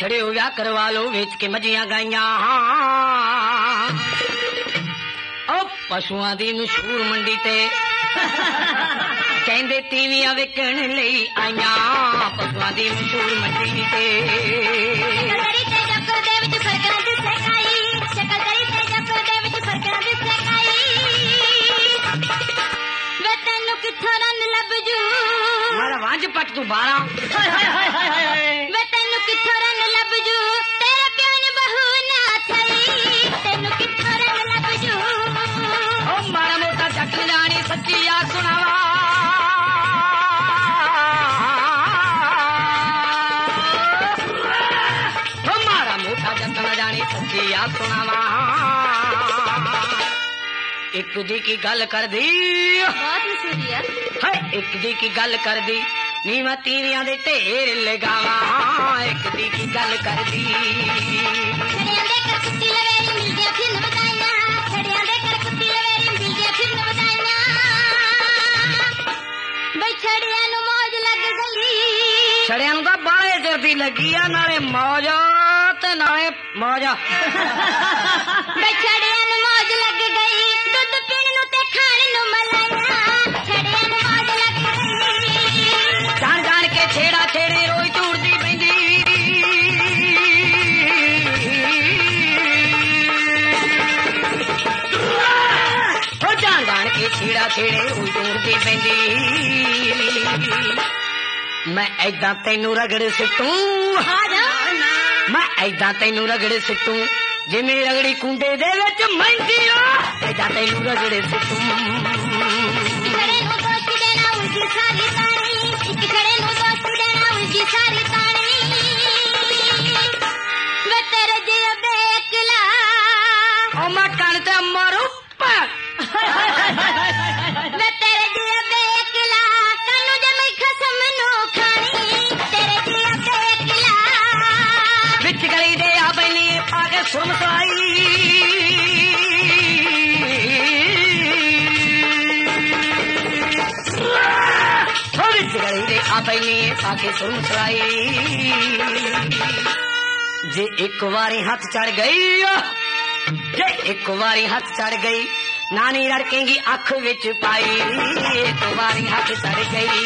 बछड़े हो या करवा लो वेच के मजियां गाइयां पशुआं दी मशहूर मंडी ते कहंदे तीवियां विकण लई आईयां पशुआं दी मशहूर मंडी ते तेनू किथों रन लभजू मारा वांझ पट तू 12 तेनू किथों रन लभजू तेरे प्यार बहू ना थई तेनू किथों रन लभजू मारा मोटा जट जानी सच्ची याद सुनावा मारा मोटा जट न जानी सच्ची याद सुनावा एक दी की गल कर दी बहुत मशहूर है एक दी की गल कर दी नी मैं तीवियां दे ढेर लगावा एक दी की गल कर दी छड़िया नु तो बाले चिर दी लगी आ नाले मौज ते नाले मौज छड़िया नु मौज लग गई दुध पीण नु ते खाण नु मलाइया छड़िया नु मौज लग गई जान जान के छेड़ा छेड़े रोज टूटदी पैंदी ओ जान जान के छेड़ा छेड़े रोज टूटदी पैंदी मैं ऐदा तैनू रगड़ सिटू मैं ऐदा तैनू रगड़ सिटू जिमें रगड़ी कुंडे दे विच महंदी ऐदा तैनू रगड़ सिटू मैं कण ते मरू बिच गली दे आ बनी आगे सुमसाई बिच गली दे आ बनी आगे सुमसाई जे एक बारी हाथ चढ़ गई जे एक बारी हाथ चढ़ गई नानी लड़केंगी अख विच पाई एक बारी हाथ चढ़ गई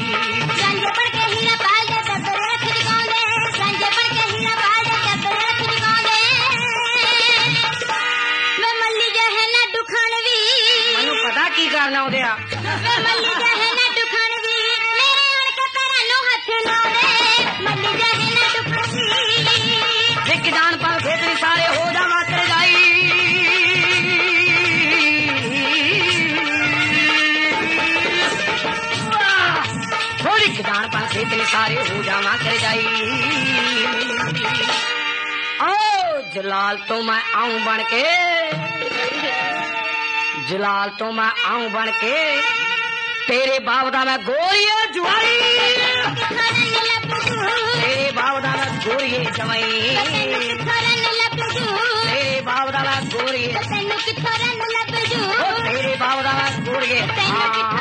मनु पता की करना उदया एक जान पर खेतरी सारे हो जावा कर जाई थोड़ी जान पर खेतरी सारे हो जावा कर जाई ओ जलाल तो मैं आऊं बन के जलाल तो मैं आऊं बन के तेरे बाप दा मैं गोरिया जुआई तेरे बाप दा मैं गोरिये जवाई तेरे बाप दा मैं गोरिये तेरे बाप दा मैं गोरिये